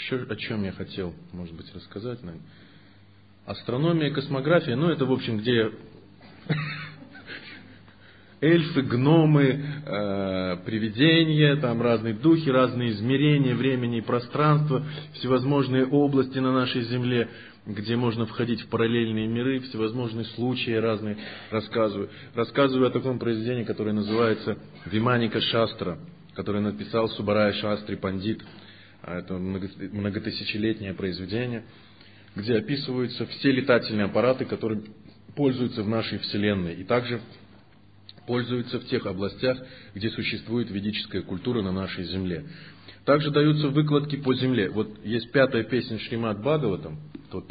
Еще о чем я хотел, может быть, рассказать, наверное. Астрономия, космография, ну это, в общем, где эльфы, гномы, привидения, там разные духи, разные измерения времени и пространства, всевозможные области на нашей Земле, где можно входить в параллельные миры, всевозможные случаи разные рассказываю. Рассказываю о таком произведении, которое называется «Виманика Шастра», которое написал Субарая Шастри Пандит. Это многотысячелетнее произведение, где описываются все летательные аппараты, которые пользуются в нашей Вселенной, и также пользуются в тех областях, где существует ведическая культура на нашей Земле. Также даются выкладки по Земле. Вот есть пятая песня Шримад Бхагаватам,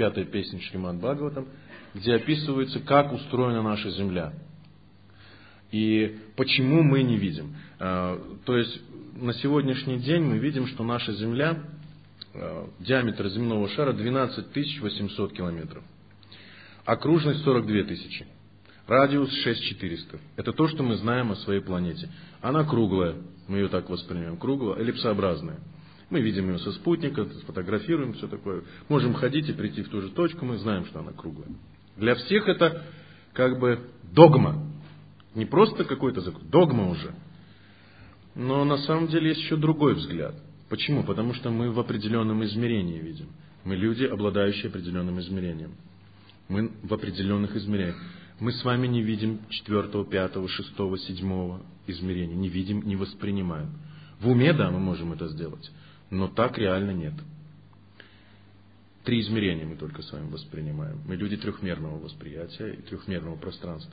где описывается, как устроена наша Земля. И почему мы не видим. То есть на сегодняшний день мы видим, что наша Земля, диаметр земного шара 12 800 километров. Окружность 42 тысячи. Радиус 6400. Это то, что мы знаем о своей планете. Она круглая, мы ее так воспринимаем, круглая, эллипсообразная. Мы видим ее со спутника, сфотографируем, все такое. Можем ходить и прийти в ту же точку, мы знаем, что она круглая. Для всех это как бы догма. Не просто какой-то закон, догма уже. Но на самом деле есть еще другой взгляд. Почему? Потому что мы в определенном измерении видим. Мы люди, обладающие определенным измерением. Мы в определенных измерениях. Мы с вами не видим 4, 5, 6, 7 измерения. Не видим, не воспринимаем. В уме, да, мы можем это сделать. Но так реально нет. 3 измерения мы только с вами воспринимаем. Мы люди трехмерного восприятия и трехмерного пространства.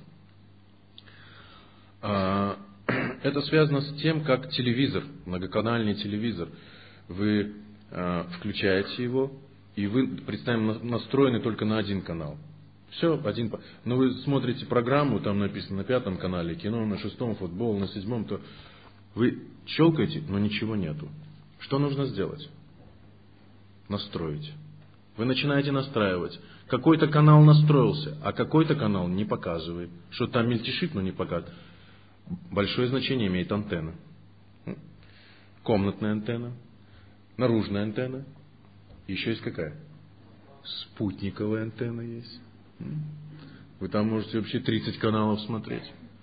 Это связано с тем, как телевизор, многоканальный телевизор, вы включаете его, и вы, представим, настроены только на один канал. Все, один. Но вы смотрите программу, там написано на 5 канале кино, на 6 футбол, на 7, то вы щелкаете, но ничего нету. Что нужно сделать? Настроить. Вы начинаете настраивать. Какой-то канал настроился, а какой-то канал не показывает. Что там мельтешит, но не показывает. Большое значение имеет антенна. Комнатная антенна, наружная антенна. Еще есть какая? Спутниковая антенна есть. Вы там можете вообще 30 каналов смотреть.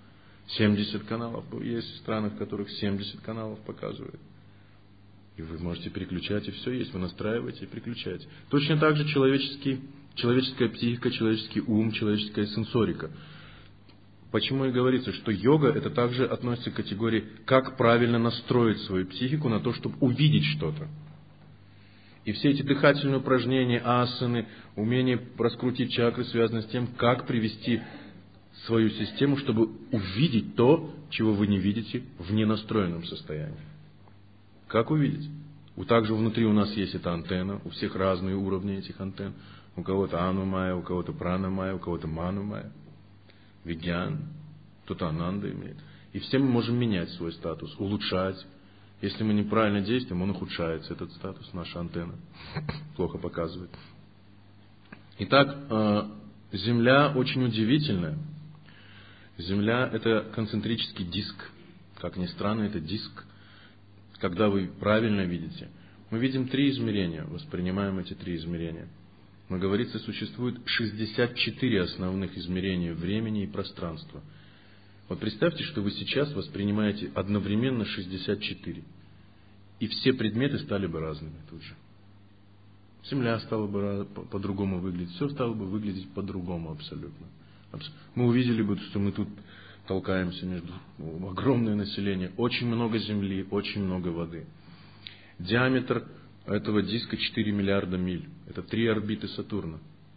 70 каналов. Есть страны, в которых 70 каналов показывают. И вы можете переключать, и все есть. Вы настраиваете и переключаете. Точно так же человеческая психика, человеческий ум, человеческая сенсорика. Почему и говорится, что йога это также относится к категории, как правильно настроить свою психику на то, чтобы увидеть что-то. И все эти дыхательные упражнения, асаны, умение раскрутить чакры связаны с тем, как привести свою систему, чтобы увидеть то, чего вы не видите в ненастроенном состоянии. Как увидеть? Также внутри у нас есть эта антенна, у всех разные уровни этих антенн. У кого-то ану-майя, у кого-то прана-майя, у кого-то ману-майя. Вигьян, кто-то ананда имеет. И все мы можем менять свой статус, улучшать. Если мы неправильно действуем, он ухудшается, этот статус, наша антенна плохо показывает. Итак, Земля очень удивительная. Земля это концентрический диск. Как ни странно, это диск. Когда вы правильно видите, мы видим 3 измерения, воспринимаем эти 3 измерения. Но, говорится, существует 64 основных измерения времени и пространства. Вот представьте, что вы сейчас воспринимаете одновременно 64. И все предметы стали бы разными тут же. Земля стала бы по-другому выглядеть. Все стало бы выглядеть по-другому абсолютно. Мы увидели бы, что мы тут толкаемся между огромное население. Очень много земли, очень много воды. Диаметр этого диска 4 миллиарда миль. Это 3 орбиты Сатурна.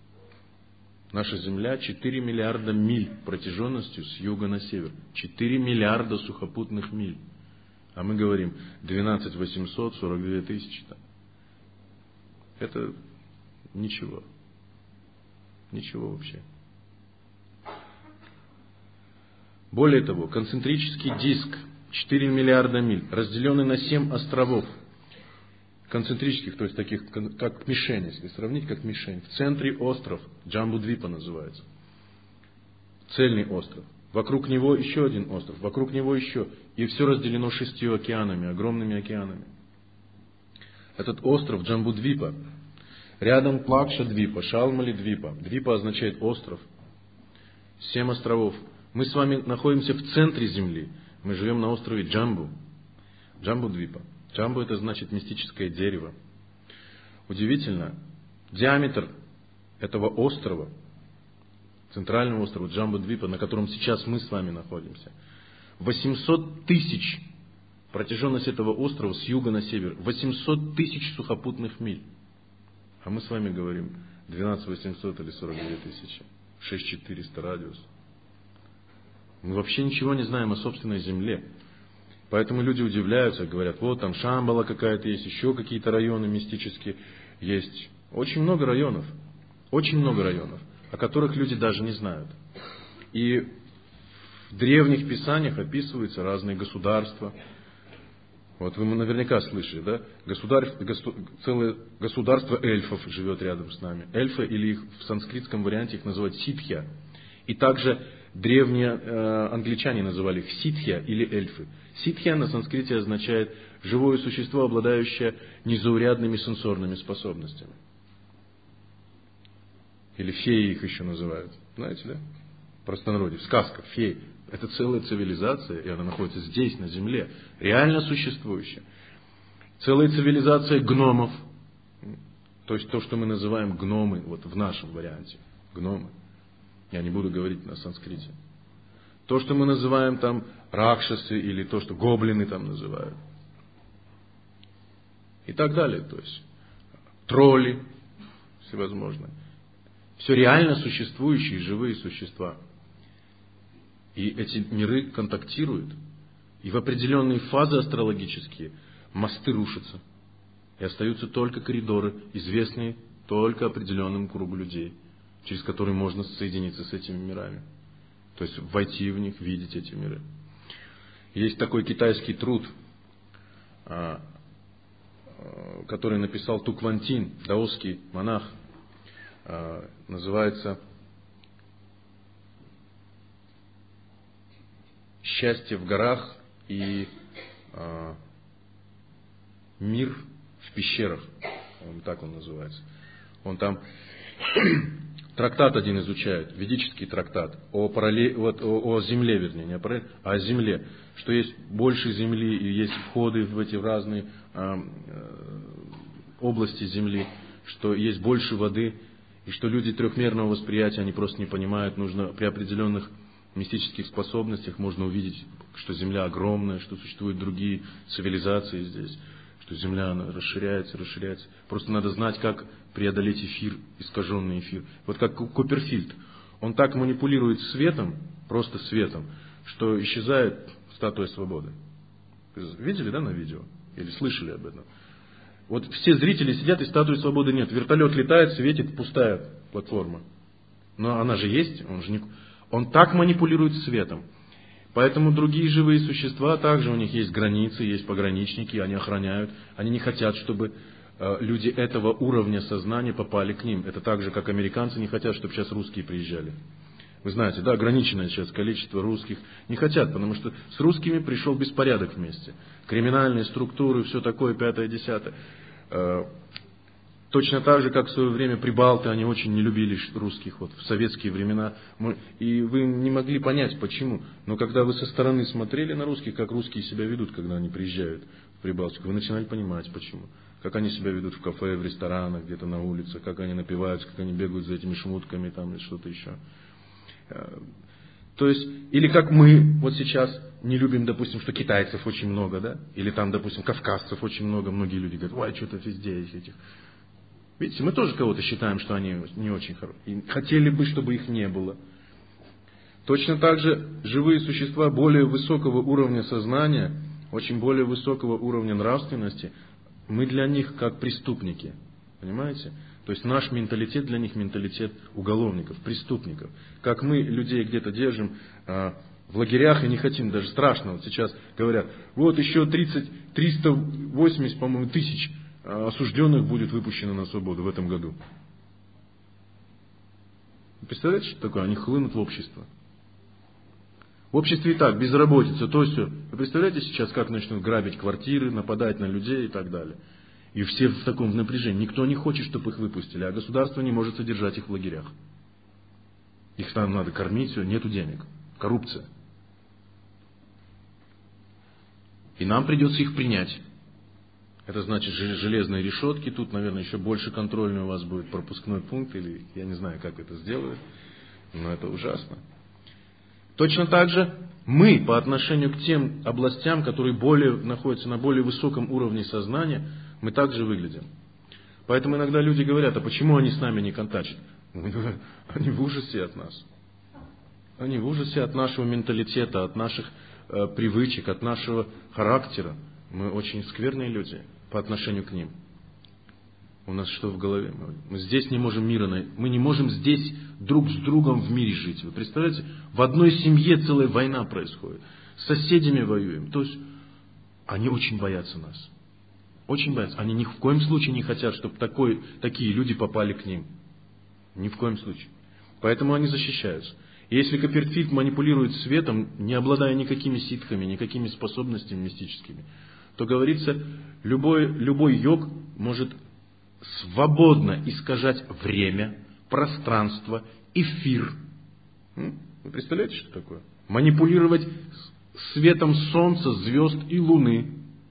Наша Земля 4 миллиарда миль протяженностью с юга на север. 4 миллиарда сухопутных миль. А мы говорим 12 800, 42 тысячи. Это ничего. Ничего вообще. Более того, концентрический диск 4 миллиарда миль, разделенный на 7 островов. Концентрических, то есть таких, как мишень, если сравнить, как мишень. В центре остров, Джамбудвипа называется. Цельный остров. Вокруг него еще один остров, вокруг него еще. И все разделено 6 океанами, огромными океанами. этот остров Джамбудвипа. Рядом Плакша-двипа, Шалмали-двипа. Двипа означает остров. 7 островов. Мы с вами находимся в центре Земли. Мы живем на острове Джамбу. Джамбудвипа. Джамбу это значит мистическое дерево. Удивительно, диаметр этого острова, центрального острова Джамбудвипа, на котором сейчас мы с вами находимся, 800 тысяч, протяженность этого острова с юга на север, 800 тысяч сухопутных миль. А мы с вами говорим 12 800 или 42 тысячи, 6400 радиус. Мы вообще ничего не знаем о собственной земле. Поэтому люди удивляются, говорят, вот там Шамбала какая-то есть, еще какие-то районы мистические есть. Очень много районов, о которых люди даже не знают. И в древних писаниях описываются разные государства. Вот вы наверняка слышали, да? Целое государство эльфов живет рядом с нами. Эльфы, или их в санскритском варианте их называют ситхья. И также древние англичане называли их ситхья или эльфы. Ситхья на санскрите означает живое существо, обладающее незаурядными сенсорными способностями. Или феи их еще называют. Знаете, да? В простонародье, в сказках феи. Это целая цивилизация, и она находится здесь, на земле, реально существующая. Целая цивилизация гномов. То есть то, что мы называем гномы, вот в нашем варианте. Гномы. Я не буду говорить на санскрите. То, что мы называем там ракшасы, или то, что гоблины там называют. И так далее. То есть тролли всевозможные. Все реально существующие живые существа. И эти миры контактируют. И в определенные фазы астрологические мосты рушатся. И остаются только коридоры, известные только определенному кругу людей, через которые можно соединиться с этими мирами. То есть войти в них, видеть эти миры. Есть такой китайский труд, который написал Туквантин, даосский монах. Называется «Счастье в горах и мир в пещерах». Так он называется. Он там трактат один изучает, ведический трактат, о земле, вернее, не о параллели, а о земле. Что есть больше земли и есть входы в эти разные области земли, что есть больше воды, и что люди трехмерного восприятия, они просто не понимают, нужно при определенных мистических способностях можно увидеть, что Земля огромная, что существуют другие цивилизации здесь, что Земля она расширяется. Просто надо знать, как преодолеть эфир, искаженный эфир. Вот как Копперфильд. Он так манипулирует светом, просто светом, что исчезает статуя свободы. Видели, да, на видео? Или слышали об этом? Вот все зрители сидят, и статуи свободы нет. Вертолет летает, светит, пустая платформа. Но она же есть, он так манипулирует светом. Поэтому другие живые существа, также у них есть границы, есть пограничники, они охраняют. Они не хотят, чтобы люди этого уровня сознания попали к ним. Это так же, как американцы не хотят, чтобы сейчас русские приезжали. Вы знаете, да, ограниченное сейчас количество русских. Не хотят, потому что с русскими пришел беспорядок вместе. Криминальные структуры, все такое, 5-10. Точно так же, как в свое время прибалты, они очень не любили русских вот, в советские времена. И вы не могли понять, почему. Но когда вы со стороны смотрели на русских, как русские себя ведут, когда они приезжают в Прибалтику, вы начинали понимать, почему. Как они себя ведут в кафе, в ресторанах, где-то на улице, как они напиваются, как они бегают за этими шмутками там, или что-то еще. То есть, или как мы вот сейчас не любим, допустим, что китайцев очень много, да? Или там, допустим, кавказцев очень много. Многие люди говорят, ой, что-то везде есть этих. Видите, мы тоже кого-то считаем, что они не очень хорошие. И хотели бы, чтобы их не было. Точно так же живые существа более высокого уровня сознания, очень более высокого уровня нравственности, мы для них как преступники. Понимаете? То есть наш менталитет для них менталитет уголовников, преступников. Как мы людей где-то держим в лагерях и не хотим, даже страшно. Вот сейчас говорят, вот еще 380, по-моему, тысяч осужденных будет выпущено на свободу в этом году. Представляете, что такое? Они хлынут в общество. В обществе и так, безработица, то все. Вы представляете сейчас, как начнут грабить квартиры, нападать на людей и так далее. И все в таком напряжении. Никто не хочет, чтобы их выпустили, а государство не может содержать их в лагерях. Их там надо кормить, все, нету денег. Коррупция. И нам придется их принять. Это значит железные решетки, тут, наверное, еще больше контрольный у вас будет пропускной пункт, или я не знаю, как это сделают, но это ужасно. Точно так же мы по отношению к тем областям, которые находятся на более высоком уровне сознания, мы также выглядим. Поэтому иногда люди говорят, а почему они с нами не контачат? Они в ужасе от нас. Они в ужасе от нашего менталитета, от наших привычек, от нашего характера. Мы очень скверные люди по отношению к ним. У нас что в голове? Мы здесь не можем мира найти. Мы не можем здесь друг с другом в мире жить. Вы представляете? В одной семье целая война происходит. С соседями воюем. То есть они очень боятся нас. Очень боятся. Они ни в коем случае не хотят, чтобы такие люди попали к ним. Ни в коем случае. Поэтому они защищаются. И если Копперфильд манипулирует светом, не обладая никакими ситхами, никакими способностями мистическими, то говорится, любой йог может свободно искажать время, пространство, эфир. Вы представляете, что такое? Манипулировать светом солнца, звезд и луны.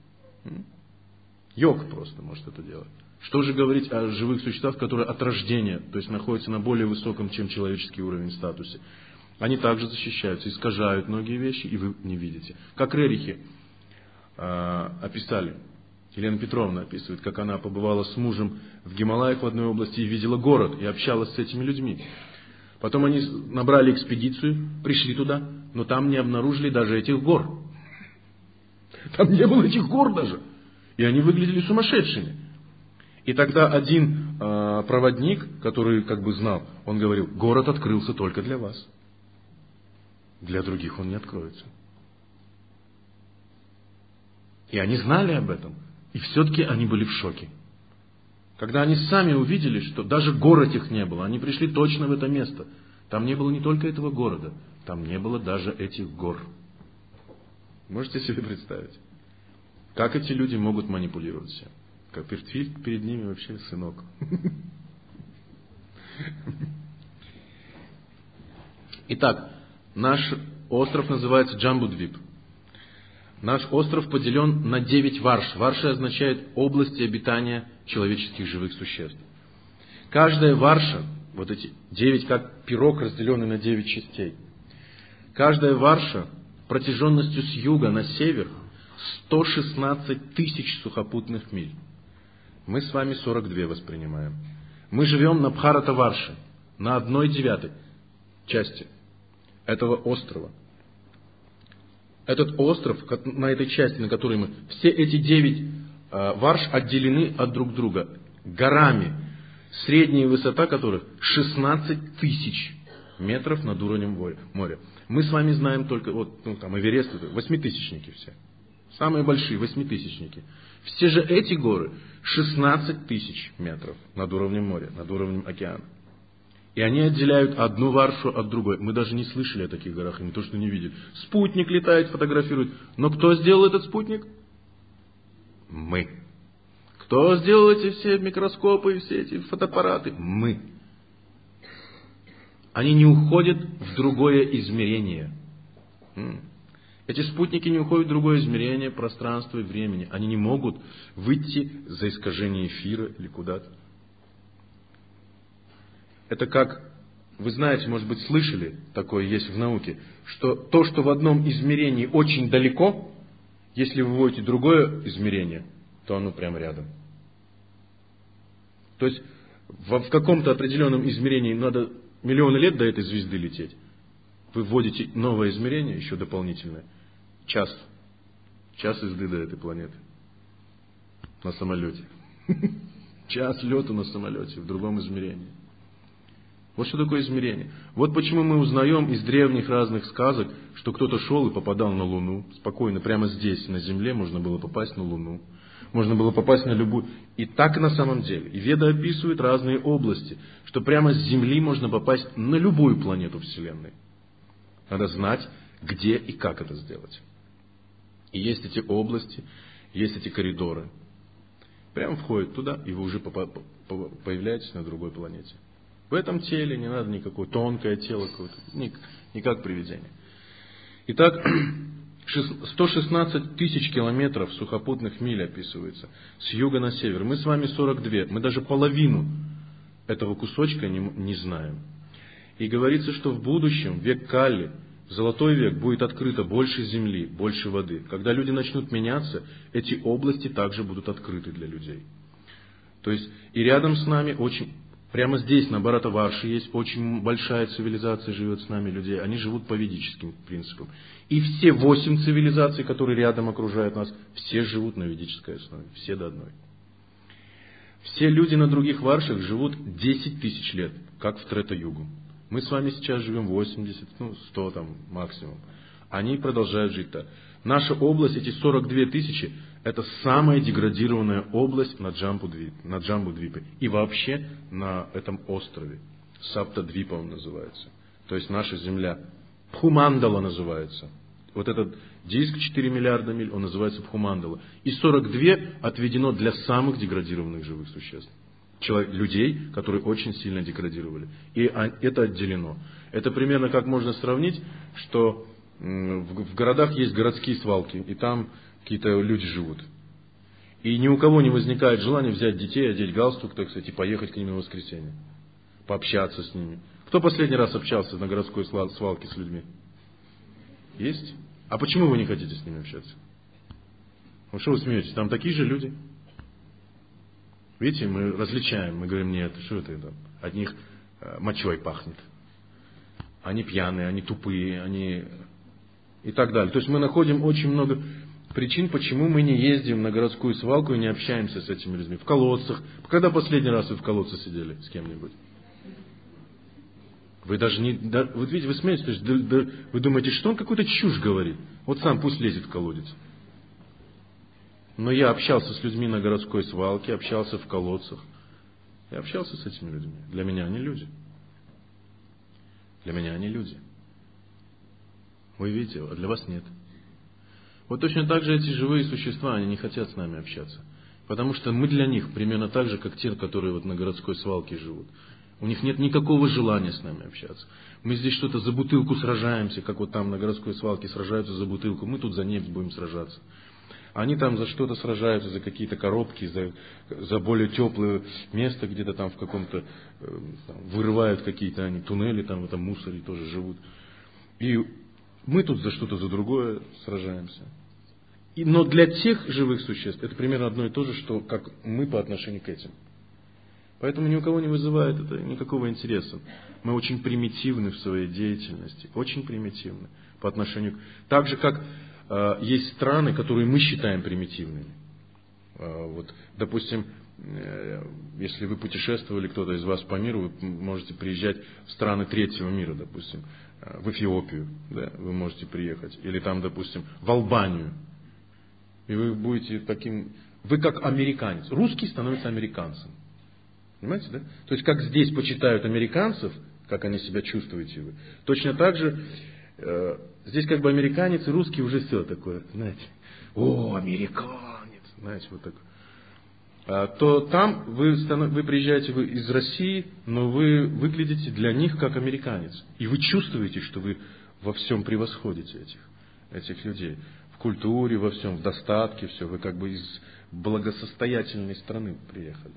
Йог просто может это делать. Что же говорить о живых существах, которые от рождения, то есть находятся на более высоком, чем человеческий уровень статусе. Они также защищаются, искажают многие вещи, и вы не видите. Как Рерихи описали, Елена Петровна описывает, как она побывала с мужем в Гималаях в одной области и видела город, и общалась с этими людьми. Потом они набрали экспедицию, пришли туда, но там не обнаружили даже этих гор. Там не было этих гор даже. И они выглядели сумасшедшими. И тогда один проводник, который как бы знал, он говорил, город открылся только для вас. Для других он не откроется. И они знали об этом. И все-таки они были в шоке. Когда они сами увидели, что даже гор этих не было, они пришли точно в это место. Там не было не только этого города, там не было даже этих гор. Можете себе представить? Как эти люди могут манипулировать всем? Копперфильд перед ними вообще сынок. Итак, наш остров называется Джамбудвип. Наш остров поделен на 9 варш. Варши означает области обитания человеческих живых существ. Каждая варша, вот эти 9 как пирог, разделенный на 9 частей. Каждая варша протяженностью с юга на север 116 тысяч сухопутных миль. Мы с вами 42 воспринимаем. Мы живем на Бхарата-варше, на 1/9 части этого острова. Этот остров, на этой части, на которой мы, все эти 9 варш отделены от друг друга горами, средняя высота которых 16 тысяч метров над уровнем моря. Мы с вами знаем только, там Эверест, 8-тысячники все. Самые большие 8-тысячники. Все же эти горы 16 тысяч метров над уровнем моря, над уровнем океана. И они отделяют одну варшу от другой. Мы даже не слышали о таких горах, и не то, что не видели. Спутник летает, фотографирует. Но кто сделал этот спутник? Мы. Кто сделал эти все микроскопы и все эти фотоаппараты? Мы. Они не уходят в другое измерение. Эти спутники не уходят в другое измерение пространства и времени. Они не могут выйти за искажение эфира или куда-то. Это как, вы знаете, может быть, слышали, такое есть в науке, что то, что в одном измерении очень далеко, если вы вводите другое измерение, то оно прямо рядом. То есть в каком-то определенном измерении надо миллионы лет до этой звезды лететь. Вы вводите новое измерение, еще дополнительное. Час езды до этой планеты. На самолете. Час лету на самолете в другом измерении. Вот что такое измерение. Вот почему мы узнаем из древних разных сказок, что кто-то шел и попадал на Луну. Спокойно, прямо здесь, на Земле, можно было попасть на Луну. Можно было попасть на любую. И так на самом деле. И Веда описывает разные области, что прямо с Земли можно попасть на любую планету Вселенной. Надо знать, где и как это сделать. И есть эти области, есть эти коридоры. Прямо входит туда, и вы уже появляетесь на другой планете. В этом теле не надо никакое тонкое тело, не как привидение. Итак, 116 тысяч километров сухопутных миль описывается с юга на север. Мы с вами 42, мы даже половину этого кусочка не знаем. И говорится, что в будущем, век Калли, в золотой век, будет открыто больше земли, больше воды. Когда люди начнут меняться, эти области также будут открыты для людей. То есть и рядом с нами прямо здесь, на Бхаратаварше, есть очень большая цивилизация, живет с нами людей. Они живут по ведическим принципам. И все 8 цивилизаций, которые рядом окружают нас, все живут на ведической основе. Все до одной. Все люди на других варшах живут 10 тысяч лет, как в Трета-югу. Мы с вами сейчас живем 80, 100 там максимум. Они продолжают жить так. Наша область, эти 42 тысячи, это самая деградированная область на Джамбудвипе. И вообще на этом острове. Саптадвипа он называется. То есть наша Земля. Бхумандала называется. Вот этот диск 4 миллиарда миль, он называется Бхумандала. И 42 отведено для самых деградированных живых существ. Людей, которые очень сильно деградировали. И это отделено. Это примерно как можно сравнить, что в городах есть городские свалки, и там какие-то люди живут. И ни у кого не возникает желания взять детей, одеть галстук, так сказать, и поехать к ним на воскресенье. Пообщаться с ними. Кто последний раз общался на городской свалке с людьми? Есть? А почему вы не хотите с ними общаться? Ну что вы смеетесь? Там такие же люди. Видите, мы различаем, мы говорим, нет, что это там? От них мочой пахнет. Они пьяные, они тупые, они... И так далее. То есть мы находим очень много причин, почему мы не ездим на городскую свалку и не общаемся с этими людьми. В колодцах. Когда последний раз вы в колодце сидели с кем-нибудь? Вы даже не... Вот видите, вы смеетесь, вы думаете, что он какую-то чушь говорит. Вот сам пусть лезет в колодец. Но я общался с людьми на городской свалке, общался в колодцах. Я общался с этими людьми. Для меня они люди. Для меня они люди. Вы видите, а для вас нет. Вот точно так же эти живые существа, они не хотят с нами общаться. Потому что мы для них примерно так же, как те, которые вот на городской свалке живут. У них нет никакого желания с нами общаться. Мы здесь что-то за бутылку сражаемся, как вот там на городской свалке сражаются за бутылку. Мы тут за нефть будем сражаться. Они там за что-то сражаются, за какие-то коробки, за более теплое место, где-то там в каком-то, вырывают какие-то они туннели, там в этом мусоре тоже живут. И мы тут за что-то за другое сражаемся. Но для тех живых существ это примерно одно и то же, что как мы по отношению к этим. Поэтому ни у кого не вызывает это никакого интереса. Мы очень примитивны в своей деятельности, очень примитивны по отношению к... Так же, как есть страны, которые мы считаем примитивными. Вот, допустим, если вы путешествовали, кто-то из вас по миру, вы можете приезжать в страны третьего мира, допустим, в Эфиопию, да, вы можете приехать, или там, допустим, в Албанию. И вы будете таким... Вы как американец. Русский становится американцем. Понимаете, да? То есть, как здесь почитают американцев, как они себя чувствуете вы, точно так же здесь как бы американец и русский уже все такое, знаете. О, американец, знаете, вот так. То там вы приезжаете из России, но вы выглядите для них как американец. И вы чувствуете, что вы во всем превосходите этих людей. В культуре, во всем, в достатке, все. Вы как бы из благосостоятельной страны приехали.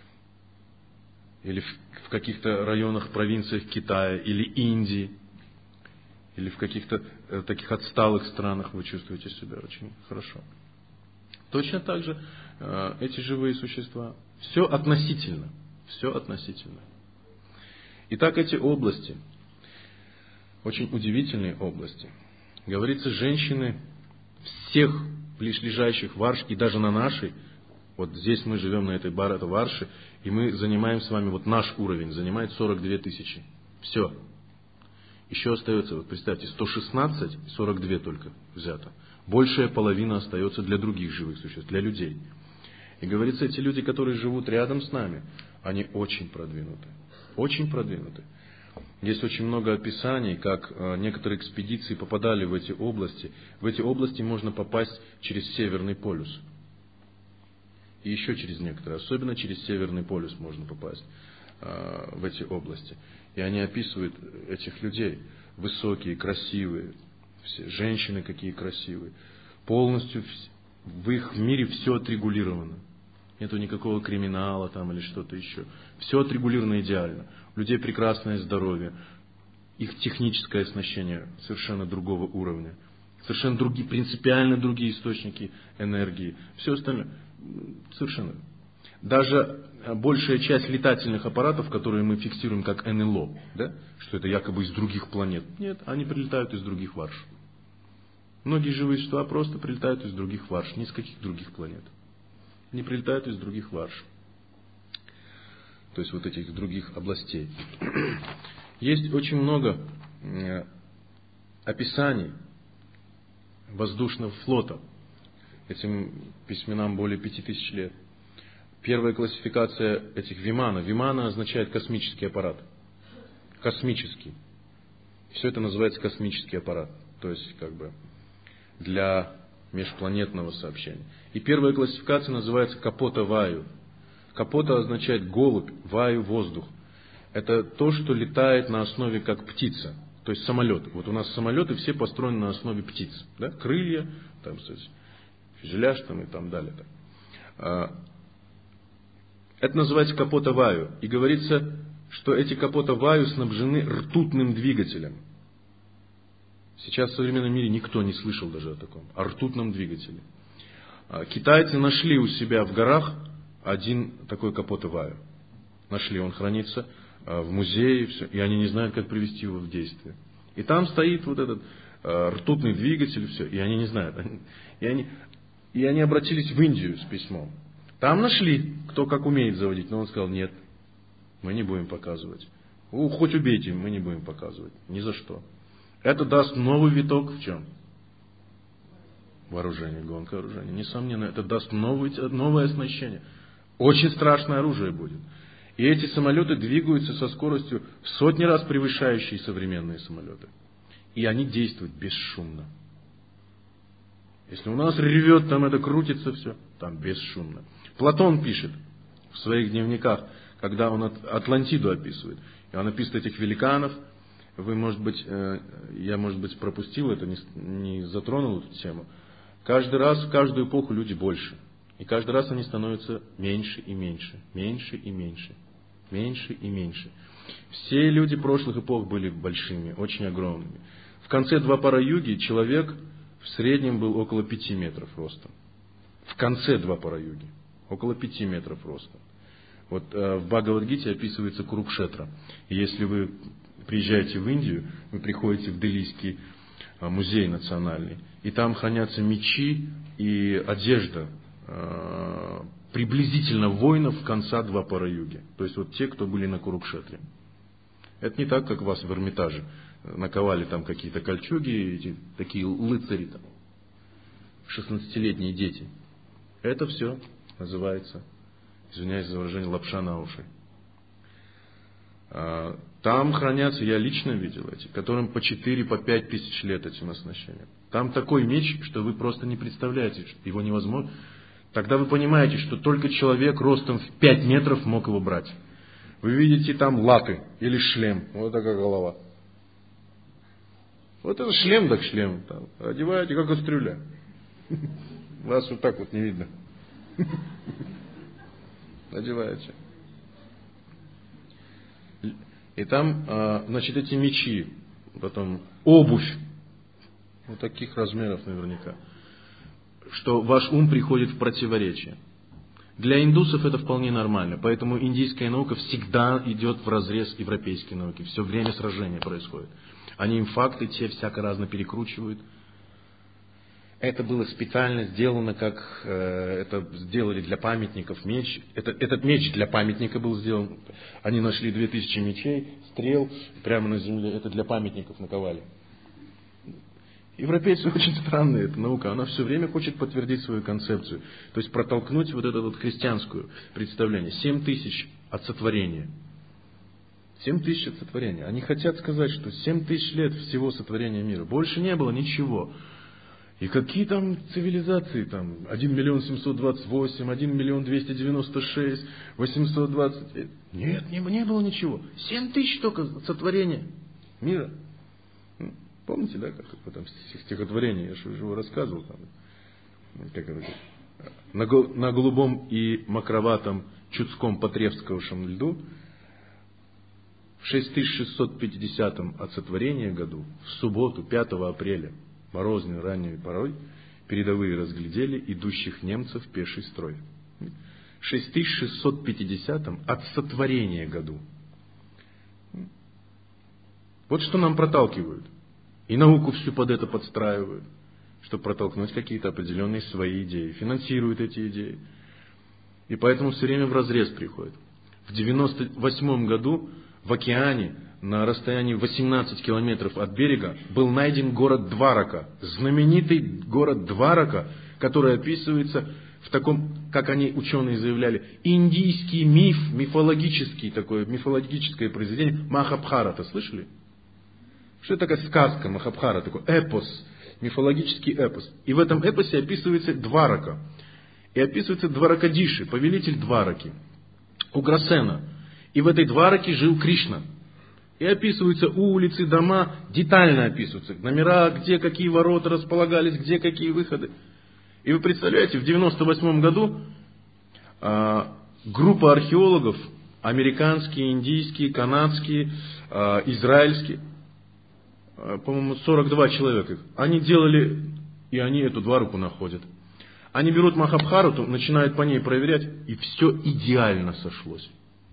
Или в каких-то районах, провинциях Китая или Индии. Или в каких-то таких отсталых странах вы чувствуете себя очень хорошо. Точно так же эти живые существа. Все относительно. Все относительно. Итак, эти области, очень удивительные области. Говорится, женщины всех ближайших варш, и даже на нашей, вот здесь мы живем на этой Бхаратаварше, и мы занимаем с вами, вот наш уровень занимает 42 тысячи. Все. Еще остается, вот представьте, 116 и 42 только взято. Большая половина остается для других живых существ, для людей. И говорится, эти люди, которые живут рядом с нами, они очень продвинуты. Очень продвинуты. Есть очень много описаний, как некоторые экспедиции попадали в эти области. В эти области можно попасть через Северный полюс. и еще через некоторые, особенно через Северный полюс можно попасть в эти области. И они описывают этих людей. Высокие, красивые, все, женщины какие красивые. Полностью в их мире все отрегулировано. Нету никакого криминала там или что-то еще. Все отрегулировано идеально. У людей прекрасное здоровье. Их техническое оснащение совершенно другого уровня. Совершенно другие, принципиально другие источники энергии. Все остальное совершенно. Даже большая часть летательных аппаратов, которые мы фиксируем как НЛО, да, что это якобы из других планет. Нет, они прилетают из других варж. Многие живые существа просто прилетают из других варж, ни из каких других планет. Они прилетают из других варж. То есть вот этих других областей. Есть очень много описаний воздушного флота. Этим письменам более 5000 лет. Первая классификация этих вимана. Вимана означает космический аппарат. Космический. Все это называется космический аппарат. То есть как бы для межпланетного сообщения. И первая классификация называется капота-ваю. Капота означает голубь, ваю воздух. Это то, что летает на основе как птица. То есть самолет. Вот у нас самолеты все построены на основе птиц. Да? Крылья, там, фюзеляж там, и там далее. Это называется капота-ваю. И говорится, что эти капота-ваю снабжены ртутным двигателем. Сейчас в современном мире никто не слышал даже о таком. О ртутном двигателе. Китайцы нашли у себя в горах один такой капота-ваю. Нашли, он хранится в музее, все, и они не знают, как привести его в действие. И там стоит вот этот ртутный двигатель, все, и они не знают. И они обратились в Индию с письмом. Там нашли, кто как умеет заводить, но он сказал, нет, мы не будем показывать. Хоть убейте, мы не будем показывать, ни за что. Это даст новый виток в чем? Вооружение, гонка вооружения. Несомненно, это даст новое оснащение. Очень страшное оружие будет. И эти самолеты двигаются со скоростью в сотни раз превышающей современные самолеты. И они действуют бесшумно. Если у нас ревет, там это крутится все, там бесшумно. Платон пишет в своих дневниках, когда он Атлантиду описывает. И он описывает этих великанов. Вы, может быть, я, может быть, пропустил это, не затронул эту тему. Каждый раз, в каждую эпоху люди больше. И каждый раз они становятся меньше и меньше, меньше и меньше, меньше и меньше. Все люди прошлых эпох были большими, очень огромными. В конце Двапара-юги человек в среднем был около 5 метров ростом. В конце Двапара-юги. Около 5 метров ростом. Вот в Бхагавад-гите описывается Курукшетра. И если вы приезжаете в Индию, вы приходите в Делийский музей национальный, и там хранятся мечи и одежда приблизительно воинов конца Двапара-юги. То есть вот те, кто были на Курукшетре. Это не так, как вас в Эрмитаже. Наковали там какие-то кольчуги, эти, такие лыцари там, 16-летние дети. Это все называется, извиняюсь за выражение, лапша на уши. Там хранятся, я лично видел эти, которым по 4, по 5 тысяч лет этим оснащением. Там такой меч, что вы просто не представляете, что его невозможно. Тогда вы понимаете, что только человек ростом в 5 метров мог его брать. Вы видите там латы или шлем, вот такая голова. Вот это шлем, так шлем. Там, одеваете, как кастрюля. Вас вот так вот не видно. Одеваете. И там, значит, эти мечи, потом обувь, вот таких размеров наверняка, что ваш ум приходит в противоречие. Для индусов это вполне нормально, поэтому индийская наука всегда идет вразрез европейской науки, все время сражения происходит. Они им факты те всяко разно перекручивают. Это было специально сделано, как это сделали для памятников меч. Этот меч для памятника был сделан. Они нашли 2000 мечей, стрел прямо на земле. Это для памятников наковали. Европейцы очень странная эта наука. Она все время хочет подтвердить свою концепцию. То есть протолкнуть вот это вот христианское представление. 7000 от сотворения. 7000 от сотворения. Они хотят сказать, что 7000 лет всего сотворения мира. Больше не было ничего. И какие там цивилизации, там, 1 миллион 728, 1 миллион 296, 820. Нет, не было ничего. 7 тысяч только сотворения мира. Помните, да, как в этом стихотворении, я же его рассказывал, там, как это, на голубом и мокроватом чудском потрескавшем льду в 6650 от сотворения году, в субботу, 5 апреля, морозной ранней порой, передовые разглядели идущих немцев пеший строй. В 6650 от сотворения году. Вот что нам проталкивают. И науку всю под это подстраивают, чтобы протолкнуть какие-то определенные свои идеи. Финансируют эти идеи. И поэтому все время вразрез приходит. В 98 году в океане на расстоянии 18 километров от берега был найден город Дварака. Знаменитый город Дварака, который описывается в таком, как они, ученые, заявляли, индийский миф, мифологическое произведение Махабхарата. Слышали? Что это такая сказка Махабхарата, такой эпос, мифологический эпос. И в этом эпосе описывается Дварака. И описывается Дваракадиши, повелитель Двараки, Уграсена. И в этой Двараке жил Кришна. И описываются улицы, дома, детально описываются. Номера, где какие ворота располагались, где какие выходы. И вы представляете, в 1998 году группа археологов, американские, индийские, канадские, израильские, по-моему, 42 человека, они делали, и они эту Двараку находят. Они берут Махабхарату, начинают по ней проверять, и все идеально сошлось.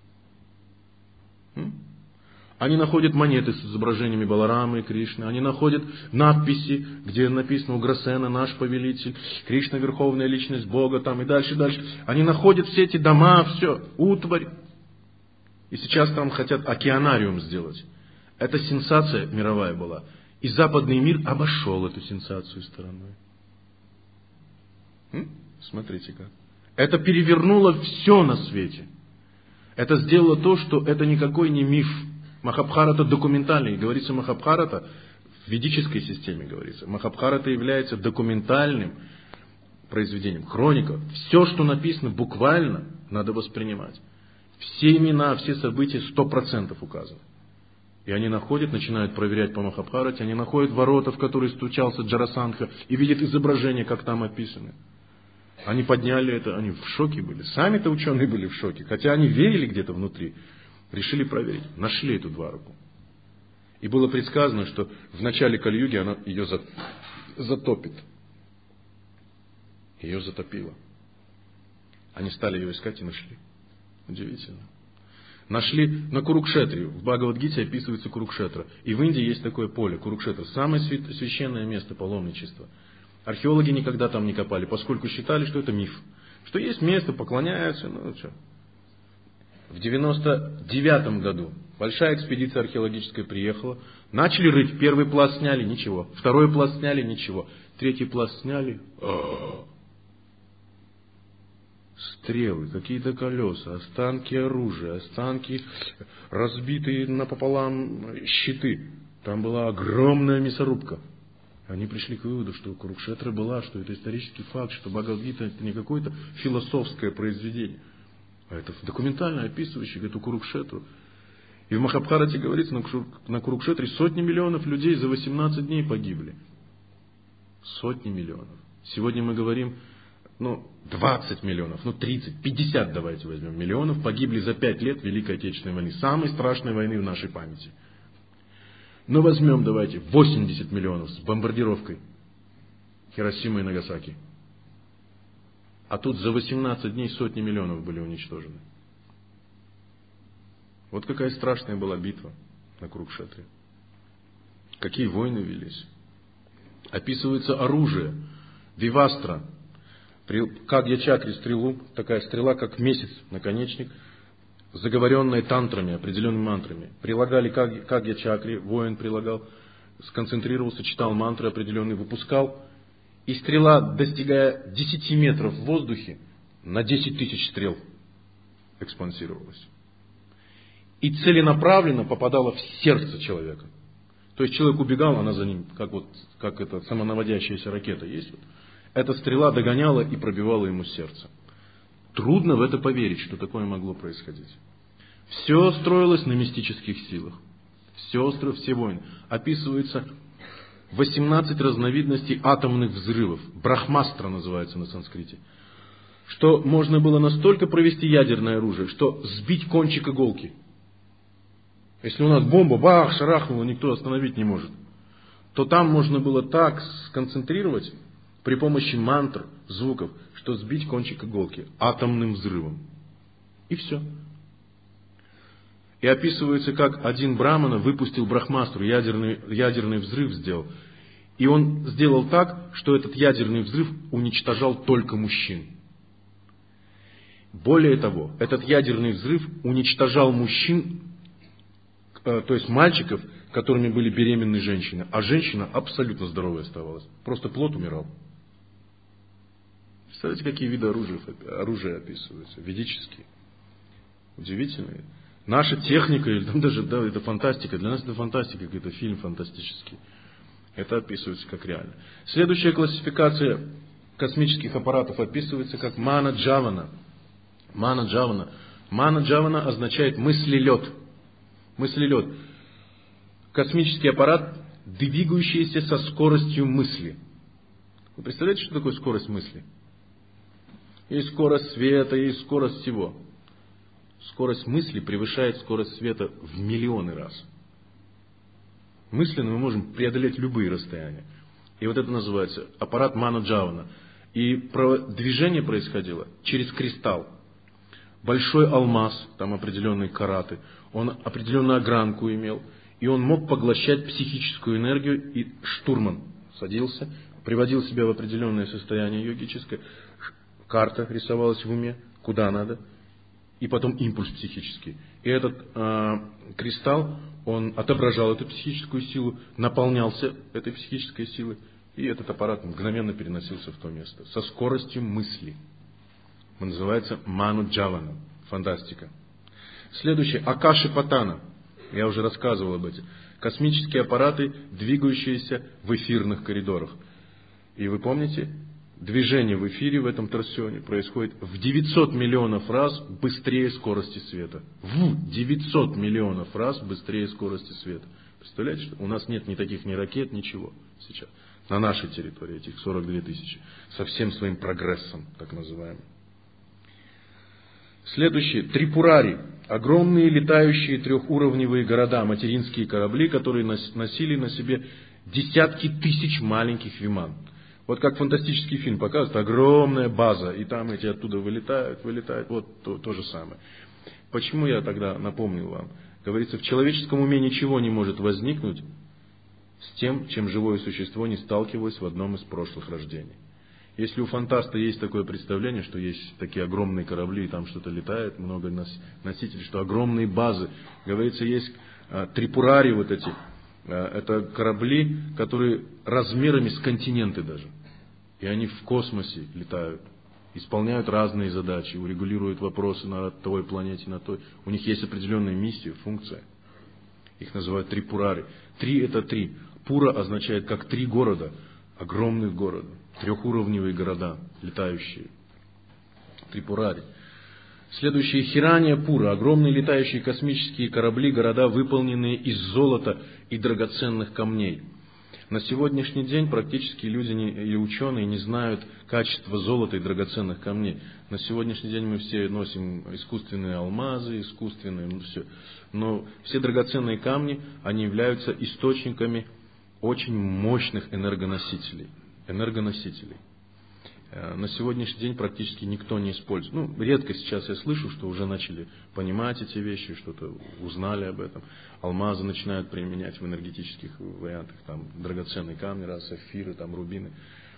Они находят монеты с изображениями Баларамы и Кришны. Они находят надписи, где написано Уграсена, наш повелитель, Кришна, верховная личность Бога, там и дальше. Они находят все эти дома, все, утварь. И сейчас там хотят океанариум сделать. Это сенсация мировая была. И западный мир обошел эту сенсацию стороной. Смотрите как. Это перевернуло все на свете. Это сделало то, что это никакой не миф. Махабхарата документальный. Говорится Махабхарата в ведической системе говорится. Махабхарата является документальным произведением. Хроника. Все, что написано буквально, надо воспринимать. Все имена, все события 100% указаны. И они находят, начинают проверять по Махабхарате, они находят ворота, в которые стучался Джарасандха, и видят изображения, как там описаны. Они подняли это, они в шоке были. Сами-то ученые были в шоке, хотя они верили где-то внутри. Решили проверить, нашли эту Двараку. И было предсказано, что в начале Кали-юги она ее затопит. Ее затопило. Они стали ее искать и нашли. Удивительно. Нашли на Курукшетре. В Бхагавад-гите описывается Курукшетра. И в Индии есть такое поле, Курукшетра. Самое священное место паломничества. Археологи никогда там не копали, поскольку считали, что это миф. Что есть место, поклоняются, ну что. В 99 году большая экспедиция археологическая приехала. Начали рыть. Первый пласт сняли, ничего. Второй пласт сняли, ничего. Третий пласт сняли. Стрелы, какие-то колеса, останки оружия, останки, разбитые напополам щиты. Там была огромная мясорубка. Они пришли к выводу, что Курукшетра была, что это исторический факт, что Бхагавад-гита это не какое-то философское произведение, а это документально описывающее эту Курукшетру. И в Махабхарате говорится, на Курукшетре сотни миллионов людей за 18 дней погибли. Сотни миллионов. Сегодня мы говорим, 20 миллионов, 30, 50 давайте возьмем миллионов погибли за 5 лет Великой Отечественной войны. Самой страшной войны в нашей памяти. Но возьмем, давайте, 80 миллионов с бомбардировкой Хиросимы и Нагасаки. А тут за 18 дней сотни миллионов были уничтожены. Вот какая страшная была битва на Курукшетре. Какие войны велись. Описывается оружие. Вивастра. Кагья-чакри стрелу, такая стрела, как месяц, наконечник, заговоренная тантрами, определенными мантрами. Прилагали кагья-чакри, воин прилагал, сконцентрировался, читал мантры определенные, выпускал. И стрела, достигая 10 метров в воздухе, на 10 тысяч стрел экспансировалась. И целенаправленно попадала в сердце человека. То есть человек убегал, она за ним, как эта самонаводящаяся ракета есть. Эта стрела догоняла и пробивала ему сердце. Трудно в это поверить, что такое могло происходить. Все строилось на мистических силах. Все войны. Описывается 18 разновидностей атомных взрывов. Брахмастра называется на санскрите. Что можно было настолько провести ядерное оружие, что сбить кончик иголки. Если у нас бомба, бах, шарахнула, никто остановить не может. То там можно было так сконцентрировать при помощи мантр, звуков, что сбить кончик иголки атомным взрывом. И все. И описывается, как один брамана выпустил брахмастру, ядерный взрыв сделал. И он сделал так, что этот ядерный взрыв уничтожал только мужчин. Более того, этот ядерный взрыв уничтожал мужчин, то есть мальчиков, которыми были беременные женщины, а женщина абсолютно здоровая оставалась. Просто плод умирал. Представляете, какие виды оружия описываются? Ведические. Удивительные. Наша техника, или там даже, да, это фантастика. Для нас это фантастика, какой-то фильм фантастический. Это описывается как реально. Следующая классификация космических аппаратов описывается как мана-джавана. Мана-джавана. Мана-джавана означает мыслелед. Мыслелед. Космический аппарат, двигающийся со скоростью мысли. Вы представляете, что такое скорость мысли? Есть скорость света, есть скорость всего. Скорость мысли превышает скорость света в миллионы раз. Мысленно мы можем преодолеть любые расстояния. И вот это называется аппарат Мана-джавана. И движение происходило через кристалл. Большой алмаз, там определенные караты, он определенную огранку имел. И он мог поглощать психическую энергию. И штурман садился, приводил себя в определенное состояние йогическое. Карта рисовалась в уме, куда надо. И потом импульс психический. И этот кристалл, он отображал эту психическую силу, наполнялся этой психической силой, и этот аппарат мгновенно переносился в то место. Со скоростью мысли. Он называется Ману-джавана. Фантастика. Следующее. Акаши-патана. Я уже рассказывал об этом. Космические аппараты, двигающиеся в эфирных коридорах. И вы помните, движение в эфире в этом торсионе происходит в 900 миллионов раз быстрее скорости света. В 900 миллионов раз быстрее скорости света. Представляете, что у нас нет ни таких ни ракет, ничего сейчас. На нашей территории этих 42 тысячи. Со всем своим прогрессом, так называемым. Следующее. Трипурари. Огромные летающие трехуровневые города, материнские корабли, которые носили на себе десятки тысяч маленьких виман. Вот как фантастический фильм показывает, огромная база, и там эти оттуда вылетают, вот то же самое. Почему я тогда напомнил вам? Говорится, в человеческом уме ничего не может возникнуть с тем, чем живое существо не сталкивалось в одном из прошлых рождений. Если у фантаста есть такое представление, что есть такие огромные корабли, и там что-то летает, много носителей, что огромные базы, говорится, есть трипурари вот эти, это корабли, которые размерами с континенты даже. И они в космосе летают, исполняют разные задачи, урегулируют вопросы на той планете, на той. У них есть определенная миссия, функция. Их называют трипурари. Три это три. Пура означает как три города, огромных города, трехуровневые города, летающие. Трипурари. Следующие Хирания Пура, огромные летающие космические корабли, города, выполненные из золота и драгоценных камней. На сегодняшний день практически люди или ученые не знают качества золота и драгоценных камней. На сегодняшний день мы все носим искусственные алмазы, искусственные, все. Но все драгоценные камни, они являются источниками очень мощных энергоносителей. На сегодняшний день практически никто не использует. Редко сейчас я слышу, что уже начали понимать эти вещи, что-то узнали об этом. Алмазы начинают применять в энергетических вариантах, там драгоценные камни, сапфиры, там рубины.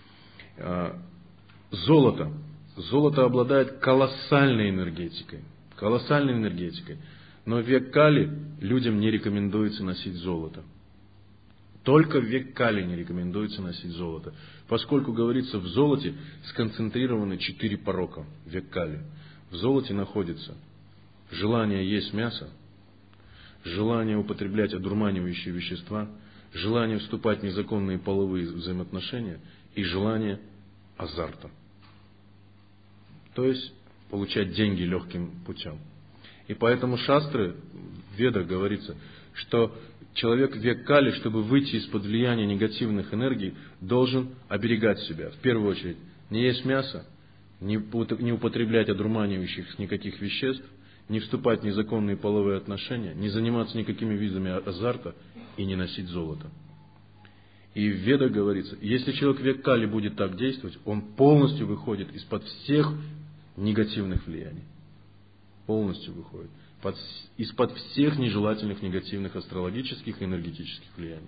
Золото. Золото обладает колоссальной энергетикой. Но в век Кали людям не рекомендуется носить золото. Только в век Кали не рекомендуется носить золото. Поскольку, говорится, в золоте сконцентрированы 4 порока в век Кали. В золоте находится желание есть мясо, желание употреблять одурманивающие вещества, желание вступать в незаконные половые взаимоотношения и желание азарта. То есть получать деньги легким путем. И поэтому шастры, в Ведах говорится, что человек в век Кали, чтобы выйти из-под влияния негативных энергий, должен оберегать себя. В первую очередь, не есть мясо, не употреблять одурманивающих никаких веществ, не вступать в незаконные половые отношения, не заниматься никакими видами азарта и не носить золото. И в Ведах говорится, если человек в век Кали будет так действовать, он полностью выходит из-под всех негативных влияний. Полностью выходит. Из-под всех нежелательных негативных астрологических и энергетических влияний.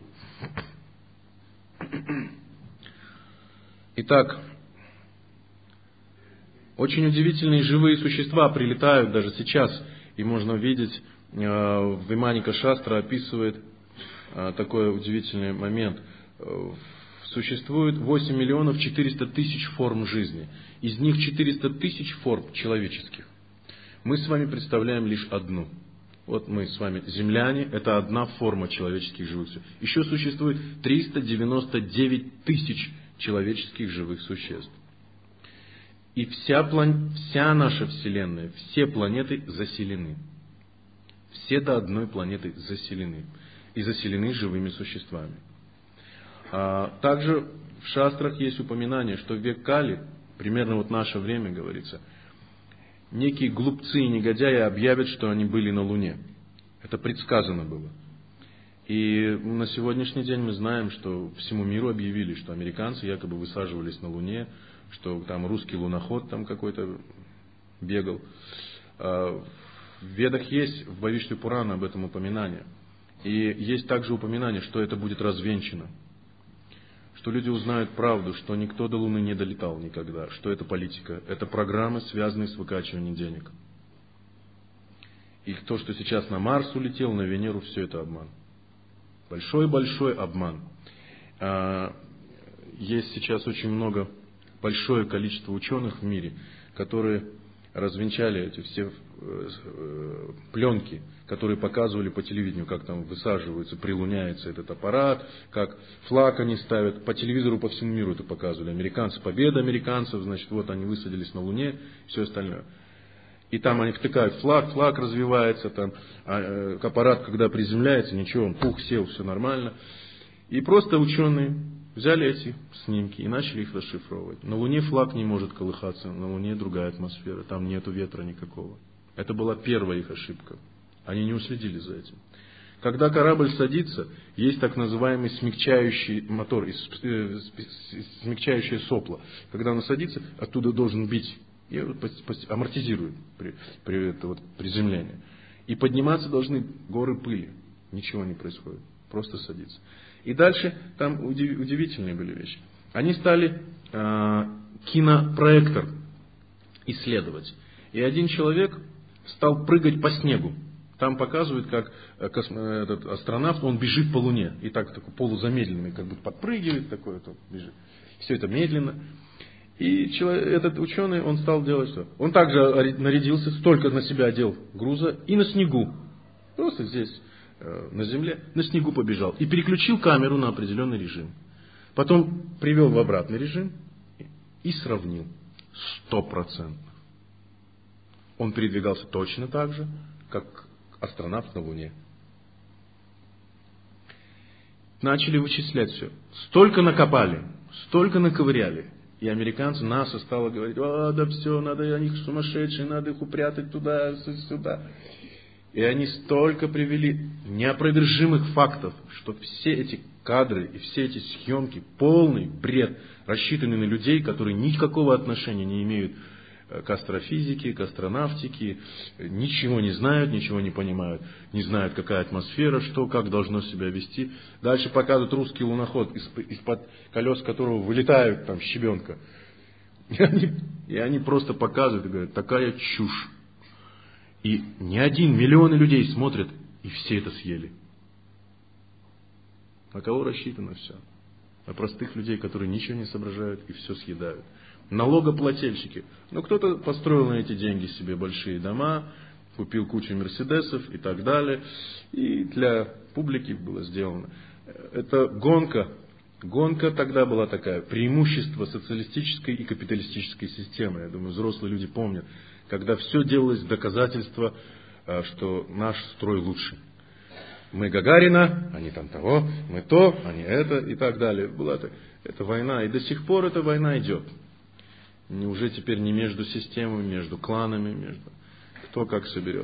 Итак, очень удивительные живые существа прилетают даже сейчас. И можно увидеть, в Виманика Шастра описывает такой удивительный момент. Существует 8 миллионов 400 тысяч форм жизни. Из них 400 тысяч форм человеческих. Мы с вами представляем лишь одну. Вот мы с вами земляне, это одна форма человеческих живых существ. Еще существует 399 тысяч человеческих живых существ. И вся наша Вселенная, все планеты заселены. Все до одной планеты заселены. И заселены живыми существами. Также в шастрах есть упоминание, что в век Кали, примерно вот наше время говорится, некие глупцы и негодяи объявят, что они были на Луне. Это предсказано было. И на сегодняшний день мы знаем, что всему миру объявили, что американцы якобы высаживались на Луне, что там русский луноход там какой-то бегал. В Ведах есть, в Бхавишви Пурана об этом упоминание. И есть также упоминание, что это будет развенчано. Что люди узнают правду, что никто до Луны не долетал никогда, что это политика, это программы, связанные с выкачиванием денег. И то, что сейчас на Марс улетел, на Венеру, все это обман. Большой-большой обман. Есть сейчас очень много, большое количество ученых в мире, которые развенчали эти все пленки, которые показывали по телевидению, как там высаживаются, прилуняется этот аппарат, как флаг они ставят. По телевизору по всему миру это показывали. Американцы, победа американцев, значит, вот они высадились на Луне, все остальное. И там они втыкают флаг развивается, там аппарат, когда приземляется, ничего, он сел, все нормально. И просто ученые взяли эти снимки и начали их расшифровывать. На Луне флаг не может колыхаться, на Луне другая атмосфера, там нету ветра никакого. Это была первая их ошибка. Они не уследили за этим. Когда корабль садится, есть так называемый смягчающий мотор, смягчающее сопло. Когда оно садится, оттуда должен бить и амортизирует при приземлении. И подниматься должны горы пыли. Ничего не происходит, просто садится. И дальше там удивительные были вещи. Они стали кинопроектор исследовать. И один человек стал прыгать по снегу. Там показывают, как этот астронавт, он бежит по Луне. И так такой полузамедленный, как будто подпрыгивает, такой вот бежит. Все это медленно. И этот ученый, он стал делать что? Он также нарядился, столько на себя одел груза и на снегу. Просто здесь, на земле, на снегу побежал. И переключил камеру на определенный режим. Потом привел в обратный режим и сравнил. 100%. Он передвигался точно так же, как астронавт на Луне. Начали вычислять все. Столько накопали, столько наковыряли. И американцы, НАСА стало говорить, да все, надо, они сумасшедшие, надо их упрятать туда, сюда. И они столько привели неопровержимых фактов, что все эти кадры и все эти съемки полный бред, рассчитанный на людей, которые никакого отношения не имеют к астрофизике, к астронавтике, ничего не знают, ничего не понимают, не знают, какая атмосфера, что, как должно себя вести. Дальше показывают русский луноход, из-под колес которого вылетают там щебенка. И они просто показывают и говорят, такая чушь. И не 1 миллион людей смотрят, и все это съели. На кого рассчитано все? На простых людей, которые ничего не соображают и все съедают. Налогоплательщики. Но кто-то построил на эти деньги себе большие дома, купил кучу мерседесов и так далее. И для публики было сделано. это гонка. Гонка тогда была такая, преимущество социалистической и капиталистической системы. Я думаю, взрослые люди помнят, когда все делалось в доказательство, что наш строй лучше. Мы Гагарина, они там того, мы то, они это и так далее. Была эта война, и до сих пор эта война идет. Уже теперь не между системами, между кланами, между кто как соберет.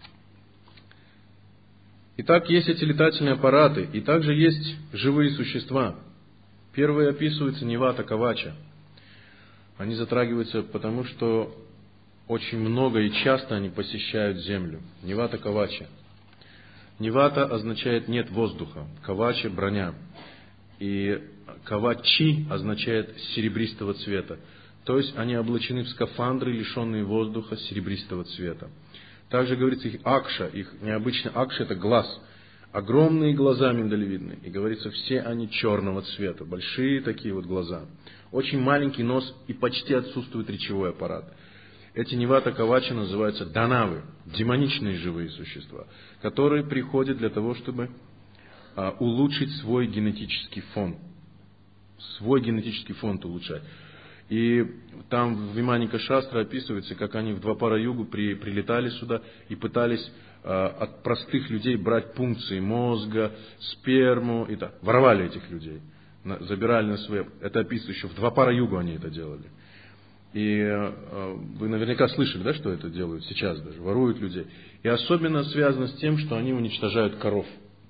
Итак, есть эти летательные аппараты, и также есть живые существа. Первые описываются Нивата Кавача. Они затрагиваются потому, что очень много и часто они посещают Землю. Нивата Кавача. Нивата означает нет воздуха, Кавача броня. И Кавачи означает серебристого цвета. То есть они облачены в скафандры, лишенные воздуха, серебристого цвета. Также говорится их акша, их необычно акша это глаз. Огромные глаза миндалевидные. И говорится, все они черного цвета. Большие такие вот глаза. Очень маленький нос и почти отсутствует речевой аппарат. Эти Нивата Кавачи называются данавы, демоничные живые существа, которые приходят для того, чтобы улучшить свой генетический фон. Свой генетический фонд улучшать. И там в Виманика Шастра описывается, как они в Двапара-югу прилетали сюда и пытались от простых людей брать пункции мозга, сперму и так. Воровали этих людей, забирали на свои. Это описывается еще в Двапара-югу они это делали. И вы наверняка слышали, да, что это делают сейчас даже, воруют людей. И особенно связано с тем, что они уничтожают коров.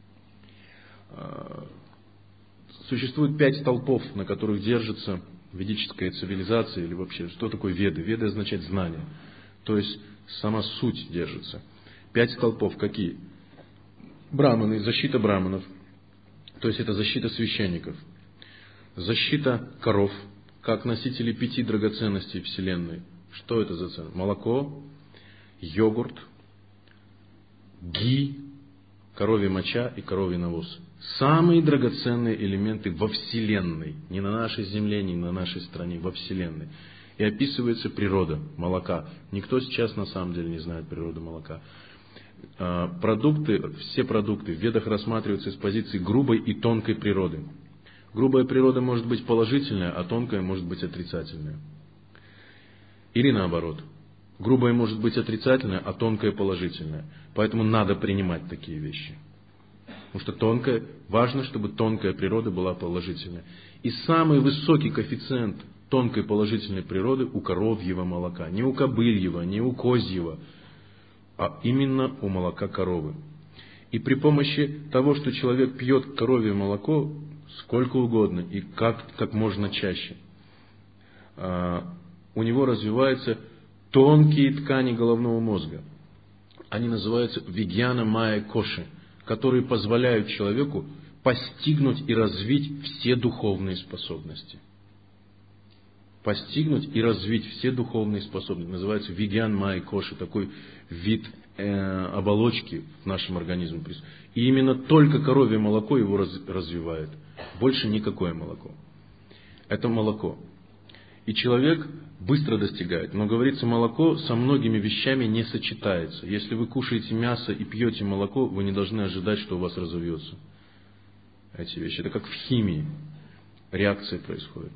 Существует 5 столпов, на которых держится ведическая цивилизация, или вообще, что такое веды? Веды означает знание. То есть, сама суть держится. 5 столпов какие? Браманы, защита браманов. То есть, это защита священников. Защита коров, как носители 5 драгоценностей Вселенной. Что это за ценность? Молоко, йогурт, ги, коровья моча и коровий навоз. Самые драгоценные элементы во Вселенной. Не на нашей Земле, не на нашей стране, во Вселенной. И описывается природа молока. Никто сейчас на самом деле не знает природу молока. Все продукты в Ведах рассматриваются с позиции грубой и тонкой природы. Грубая природа может быть положительная, а тонкая может быть отрицательная. Или наоборот. Грубая может быть отрицательная, а тонкая положительная. Поэтому надо принимать такие вещи. Потому что важно, чтобы тонкая природа была положительная. И самый высокий коэффициент тонкой положительной природы у коровьего молока. Не у кобыльего, не у козьего, а именно у молока коровы. И при помощи того, что человек пьет коровье молоко сколько угодно и как можно чаще, у него развиваются тонкие ткани головного мозга. Они называются вигьяна майя коши, которые позволяют человеку постигнуть и развить все духовные способности. Постигнуть и развить все духовные способности. Называется вигьян майя коши, такой вид оболочки в нашем организме. И именно только коровье молоко его развивает. Больше никакое молоко. Это молоко. И человек быстро достигает. Но, говорится, молоко со многими вещами не сочетается. Если вы кушаете мясо и пьете молоко, вы не должны ожидать, что у вас разовьется. Эти вещи. Это как в химии. Реакция происходит.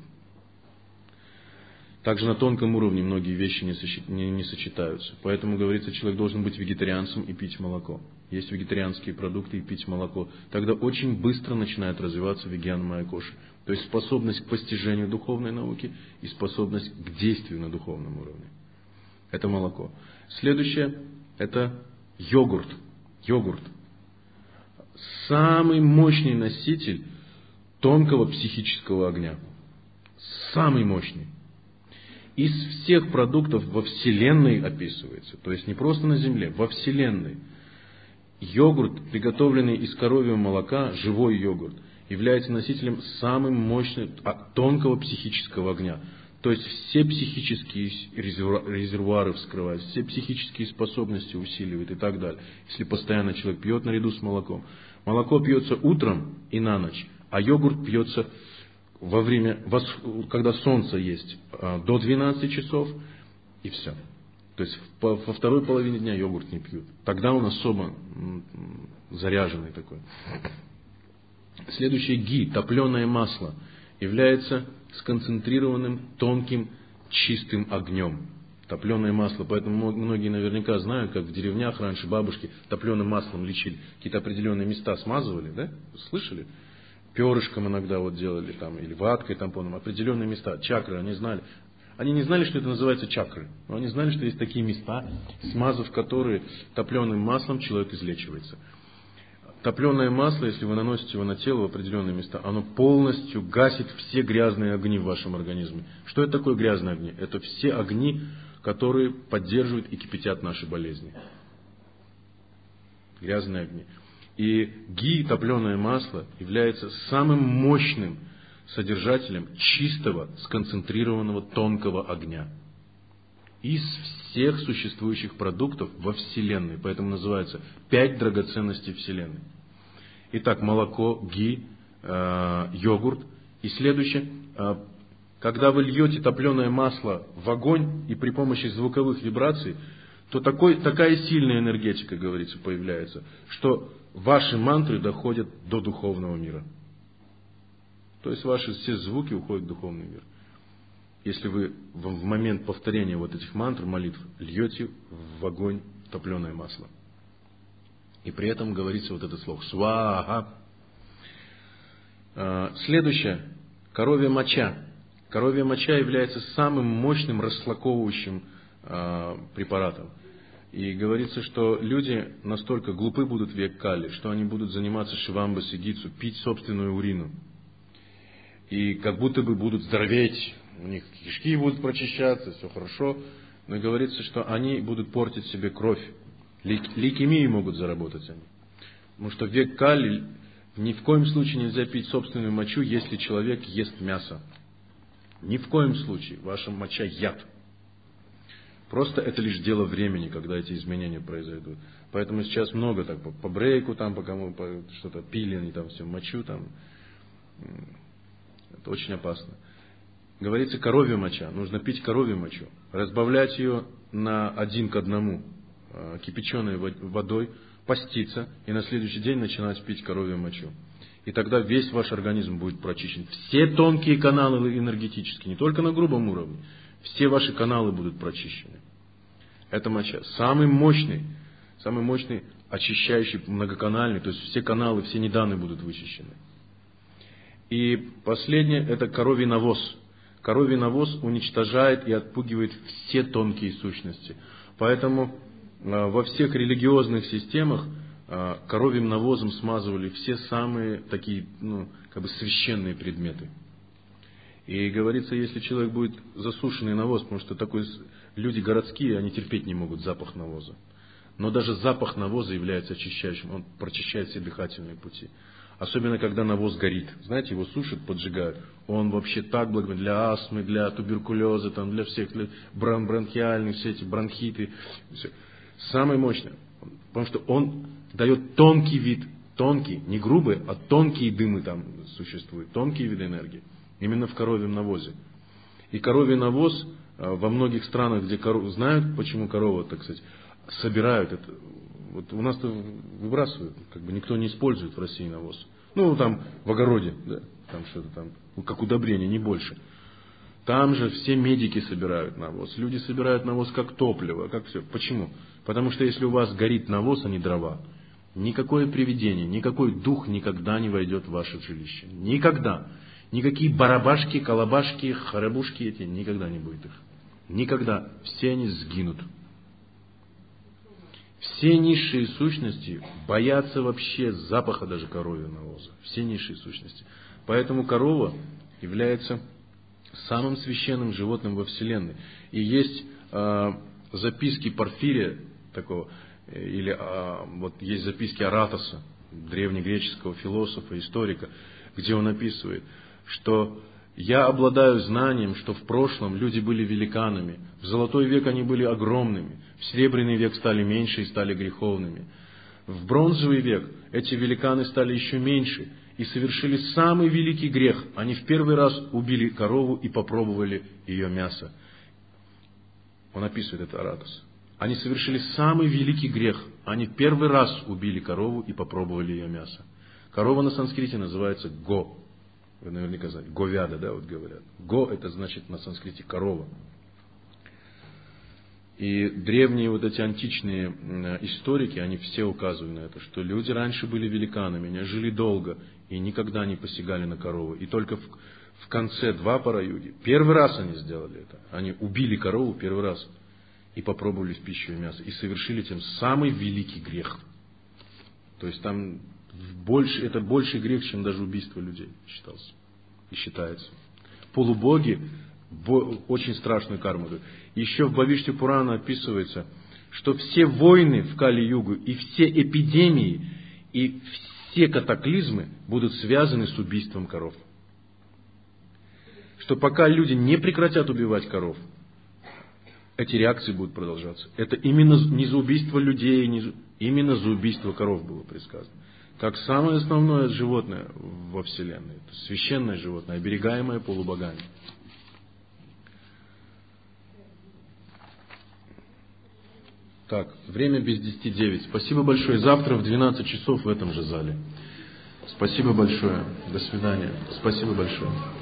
Также на тонком уровне многие вещи не сочетаются. Поэтому, говорится, человек должен быть вегетарианцем и пить молоко. Есть вегетарианские продукты и пить молоко. Тогда очень быстро начинает развиваться вигьяна майя коши. То есть способность к постижению духовной науки и способность к действию на духовном уровне. Это молоко. Следующее – это йогурт. Йогурт. Самый мощный носитель тонкого психического огня. Самый мощный. Из всех продуктов во Вселенной описывается, то есть не просто на Земле, во Вселенной. Йогурт, приготовленный из коровьего молока, живой йогурт, является носителем самым мощным, тонкого психического огня. То есть все психические резервуары вскрывает, все психические способности усиливает и так далее. Если постоянно человек пьет наряду с молоком. Молоко пьется утром и на ночь, а йогурт пьется во время, когда солнце есть, до 12 часов и все. То есть во второй половине дня йогурт не пьют. Тогда он особо заряженный такой. Следующее ги, топленое масло, является сконцентрированным, тонким, чистым огнем. Топленое масло, поэтому многие наверняка знают, как в деревнях раньше бабушки топленым маслом лечили, какие-то определенные места смазывали, да? Слышали? Перышком иногда вот делали, там, или ваткой тампоном, определенные места, чакры, они знали. Они не знали, что это называется чакры, но они знали, что есть такие места, смазав которые топленым маслом человек излечивается. Топленое масло, если вы наносите его на тело в определенные места, оно полностью гасит все грязные огни в вашем организме. Что это такое грязные огни? Это все огни, которые поддерживают и кипятят наши болезни. Грязные огни. И ги, топленое масло, является самым мощным содержателем чистого, сконцентрированного, тонкого огня. Из всех существующих продуктов во Вселенной. Поэтому называется 5 драгоценностей Вселенной. Итак, молоко, ги, йогурт. И следующее. Когда вы льете топленое масло в огонь и при помощи звуковых вибраций, то такая сильная энергетика, говорится, появляется, что ваши мантры доходят до духовного мира. То есть ваши все звуки уходят в духовный мир. Если вы в момент повторения вот этих мантр, молитв, льете в огонь топленое масло. И при этом говорится вот этот слог сваха. Следующее. Коровья моча. Коровья моча является самым мощным расслаковывающим препаратом. И говорится, что люди настолько глупы будут в век Кали, что они будут заниматься шивамба сидицу, пить собственную урину. И как будто бы будут здороветь, у них кишки будут прочищаться, все хорошо. Но говорится, что они будут портить себе кровь. Лейкемию могут заработать они. Потому что в век Кали ни в коем случае нельзя пить собственную мочу, если человек ест мясо. Ни в коем случае. Ваша моча яд. Просто это лишь дело времени, когда эти изменения произойдут. Поэтому сейчас много так по брейку, там, по кому что-то пили, они там все мочу, там. Это очень опасно. Говорится, коровья моча. Нужно пить коровью мочу. Разбавлять ее на 1 к 1 кипяченой водой, поститься и на следующий день начинать пить коровью мочу. И тогда весь ваш организм будет прочищен. Все тонкие каналы энергетические, не только на грубом уровне, все ваши каналы будут прочищены. Это моча. Самый мощный очищающий, многоканальный, то есть все каналы, все неданы будут вычищены. И последнее, это коровий навоз. Коровий навоз уничтожает и отпугивает все тонкие сущности. Поэтому во всех религиозных системах коровьим навозом смазывали все самые такие, священные предметы. И говорится, если человек будет засушенный навоз, потому что люди городские, они терпеть не могут запах навоза. Но даже запах навоза является очищающим, он прочищает все дыхательные пути. Особенно, когда навоз горит. Знаете, его сушат, поджигают. Он вообще так благо для астмы, для туберкулеза, для всех, для бронхиальных, все эти бронхиты. Все. Самый мощный. Потому что он дает тонкий вид. Тонкий, не грубый, а тонкие дымы там существуют. Тонкие виды энергии. Именно в коровьем навозе. И коровий навоз во многих странах, где знают, почему корова, так сказать, собирают это. Вот у нас-то выбрасывают, никто не использует в России навоз. Там в огороде, да, там что-то там, как удобрение, не больше. Там же все медики собирают навоз. Люди собирают навоз как топливо, как все. Почему? Потому что если у вас горит навоз, а не дрова, никакое привидение, никакой дух никогда не войдет в ваше жилище. Никогда. Никакие барабашки, колобашки, харабушки эти, никогда не будет их. Никогда. Все они сгинут. Все низшие сущности боятся вообще запаха даже коровьего навоза. Все низшие сущности. Поэтому корова является самым священным животным во Вселенной. И есть записки Порфирия такого, или есть записки Аратоса, древнегреческого философа, историка, где он описывает, что я обладаю знанием, что в прошлом люди были великанами, в золотой век они были огромными, в серебряный век стали меньше и стали греховными. В бронзовый век эти великаны стали еще меньше и совершили самый великий грех. Они в первый раз убили корову и попробовали ее мясо. Он описывает это Аратос. Они совершили самый великий грех. Они в первый раз убили корову и попробовали ее мясо. Корова на санскрите называется го. Вы наверняка знаете. Говяда, да, вот говорят. Го это значит на санскрите корова. И древние вот эти античные историки, они все указывают на это, что люди раньше были великанами, они жили долго и никогда не посягали на корову. И только в конце Двапара-юги, первый раз они сделали это. Они убили корову первый раз и попробовали в пищу и мясо. И совершили тем самый великий грех. То есть там это больший грех, чем даже убийство людей считался и считается. Полубоги очень страшную карму дают. Еще в Бхавишти Пурана описывается, что все войны в Кали-югу и все эпидемии и все катаклизмы будут связаны с убийством коров. Что пока люди не прекратят убивать коров, эти реакции будут продолжаться. Это именно не за убийство людей, именно за убийство коров было предсказано. Как самое основное животное во Вселенной. Это священное животное, оберегаемое полубогами. Так, время без 10:09. Спасибо большое. Завтра в 12 часов в этом же зале. Спасибо большое. До свидания. Спасибо большое.